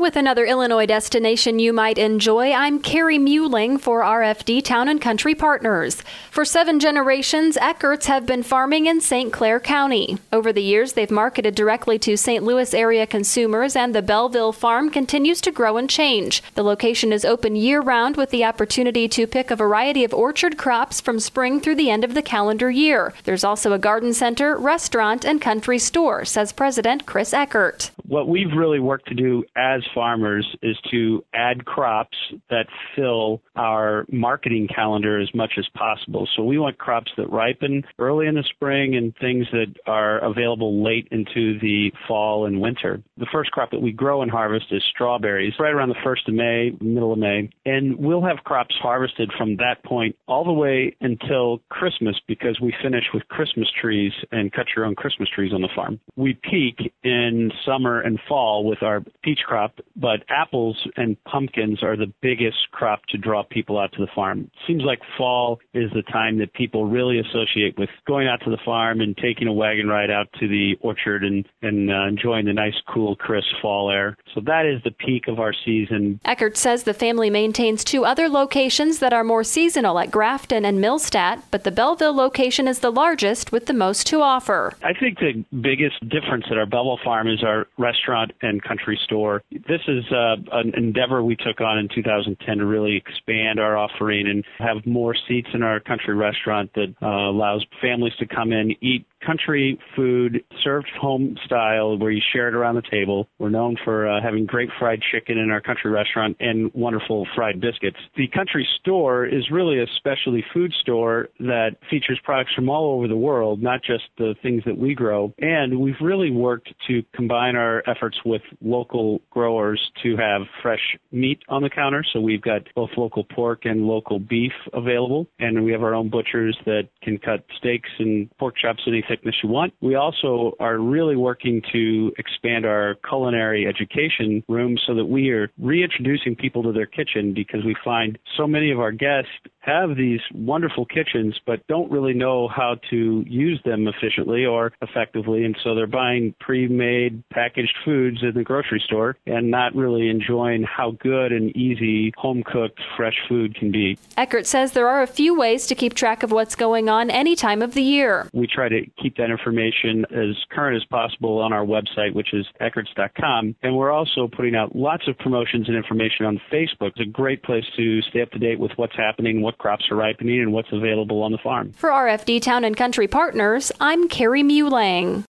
With another Illinois destination you might enjoy, I'm Carrie Muehling for RFD Town and Country Partners. For 7 generations, Eckerts have been farming in St. Clair County. Over the years, they've marketed directly to St. Louis area consumers, and the Belleville farm continues to grow and change. The location is open year-round with the opportunity to pick a variety of orchard crops from spring through the end of the calendar year. There's also a garden center, restaurant, and country store, says President Chris Eckert. What we've really worked to do as farmers is to add crops that fill our marketing calendar as much as possible. So we want crops that ripen early in the spring and things that are available late into the fall and winter. The first crop that we grow and harvest is strawberries right around the 1st of May, middle of May. And we'll have crops harvested from that point all the way until Christmas because we finish with Christmas trees and cut your own Christmas trees on the farm. We peak in summer and fall with our peach crop, but apples and pumpkins are the biggest crop to draw people out to the farm. Seems like fall is the time that people really associate with going out to the farm and taking a wagon ride out to the orchard and enjoying the nice, cool, crisp fall air. So that is the peak of our season. Eckert says the family maintains 2 other locations that are more seasonal at Grafton and Millstadt, but the Belleville location is the largest with the most to offer. I think the biggest difference at our Belleville farm is our restaurant and country store. This is an endeavor we took on in 2010 to really expand our offering and have more seats in our country restaurant that allows families to come in, eat country food served home style where you share it around the table. We're known for having great fried chicken in our country restaurant and wonderful fried biscuits. The country store is really a specialty food store that features products from all over the world, not just the things that we grow. And we've really worked to combine our efforts with local growers to have fresh meat on the counter. So we've got both local pork and local beef available. And we have our own butchers that can cut steaks and pork chops, anything thickness you want. We also are really working to expand our culinary education room so that we are reintroducing people to their kitchen because we find so many of our guests have these wonderful kitchens but don't really know how to use them efficiently or effectively, and so they're buying pre-made packaged foods in the grocery store and not really enjoying how good and easy home-cooked fresh food can be. Eckert says there are a few ways to keep track of what's going on any time of the year. We try to keep that information as current as possible on our website, which is eckerts.com. And we're also putting out lots of promotions and information on Facebook. It's a great place to stay up to date with what's happening, what crops are ripening, and what's available on the farm. For RFD Town and Country Partners, I'm Carrie Muehling.